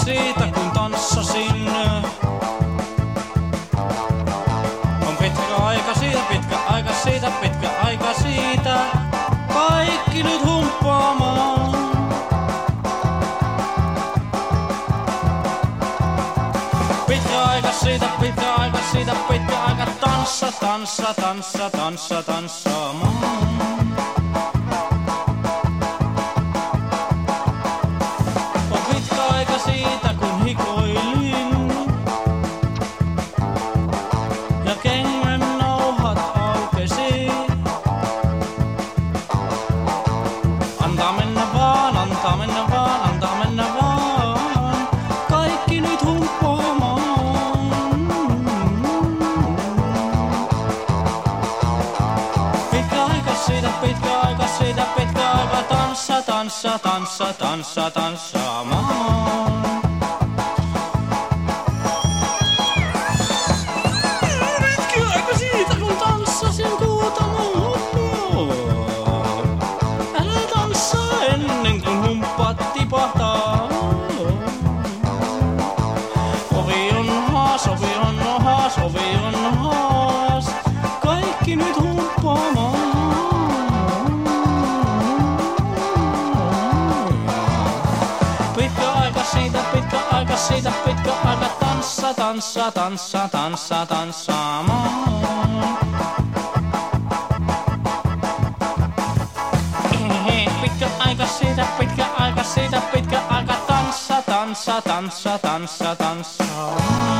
siitä kun tanssasin. On pitkä aika siitä, pitkä aika siitä, pitkä aika siitä. Kaikki nyt humppaamaan. Pitkä aika siitä, pitkä aika siitä, pitkä aika tanssa, tanssa, tanssa, tanssa, tanssaamaan. On pitkä aika siitä kun hikoilin ja kengän nauhat aukesi. Antaa mennä vaan, antaa mennä vaan, antaa mennä vaan. Kaikki nyt humppaamaan. Pitkä aika siitä, pitkä aika siitä, pitkä aika tanssa, tanssa, tanssa, tanssa, tanssaamaan. Pitkä aika siitä kun tanssasin kuutamoon. Älä tanssaa ennen kuin humppaat tipahtaa. Ovi on haas, ovi on haas, ovi on haas. Kaikki nyt humppaamaan. Pitkä aika siitä, pitkä aika siitä, pitkä aika tanssa, tanssa, tanssa, tanssa, tanssaamaan. Pitkä aika siitä, pitkä aika siitä, pitkä aika tanssa, tanssa, tanssa, tanssa, tanssaamaan.